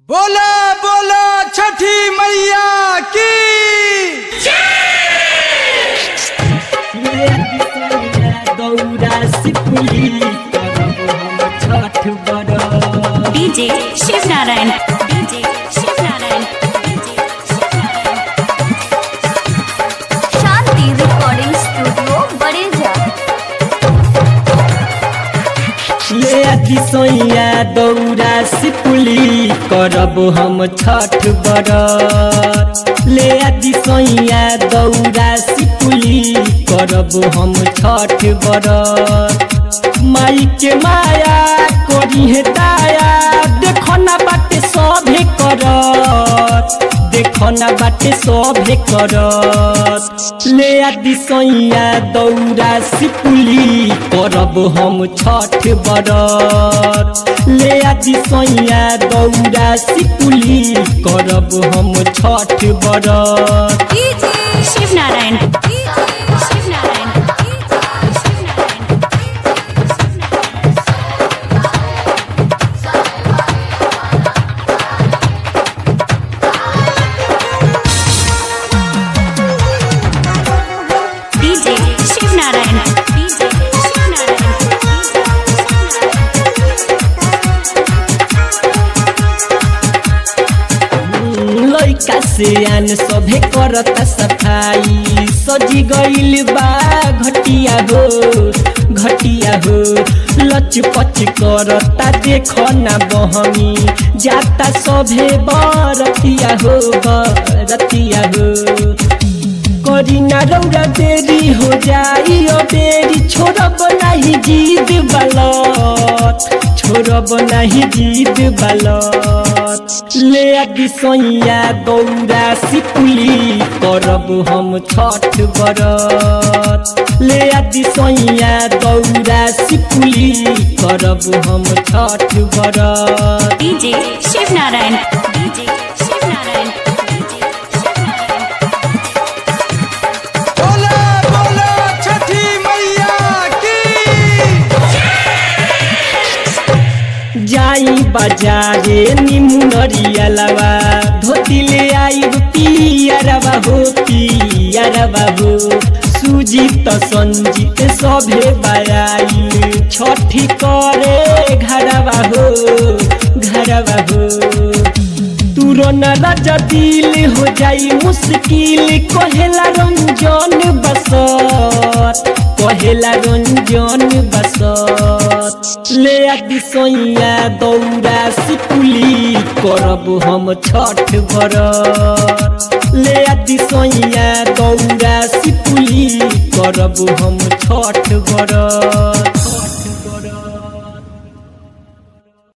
बोला बोला छठी मैया की DJ Shiv Narayan DJ Shiv Narayan DJ Shiv Narayan Shanti recording studio Badeja ले आदि सोइया दौरा सिपुली करब हम छठ बरत। ले आदि सोइया दौरा सिपुली करब हम छठ बरत। माई के माया करी है दाया देखो ना बाटे सभे करत, देखो ना बाटे सभे करत। ले आदि सोइया दौरा सिपुली करब हम छठ बरत। ले आदि सोइया दौरा सिपुली करब हम छठ बरत। DJ Shiv Narayan DJ Shiv Narayan DJ Shiv Narayan DJ Shiv Narayan DJ Shiv Narayan लइका से आन सभे करता सफाई सजी गइल बा घटिया हो घटिया हो। लच पच करता देखो ना बहमी जाता सभे बरतिया हो बरतिया हो। करी ना रौरा देरी हो जाई ओ देरी छोड़ब नहीं जीद बालत, छोड़ब नहीं जीद बालत। ले आदि सोइया दौरा सिपुली करब हम छठ बरत। ले आदि सोइया दौरा सिपुली करब हम छठ बरत। DJ Shiv Narayan DJ Shiv Narayan DJ Shiv Narayan बोला बोला छठी मैया की जाई बाजारे निमुनरिया लवा धोती ले आई पियरवा हो पियरवा हो। सुजीत संजीत सभे बायाई छठी करे घरवा हो घरवा हो। तुरन राजा दिल हो जाई मुश्किल कहेला रंजन बसत, कहेला रंजन बसत। ले आदि सोइया दौरा सिपुली करब हम छठ बरत। ले आदि सोइया दौरा सिपुली करब हम छठ बरत।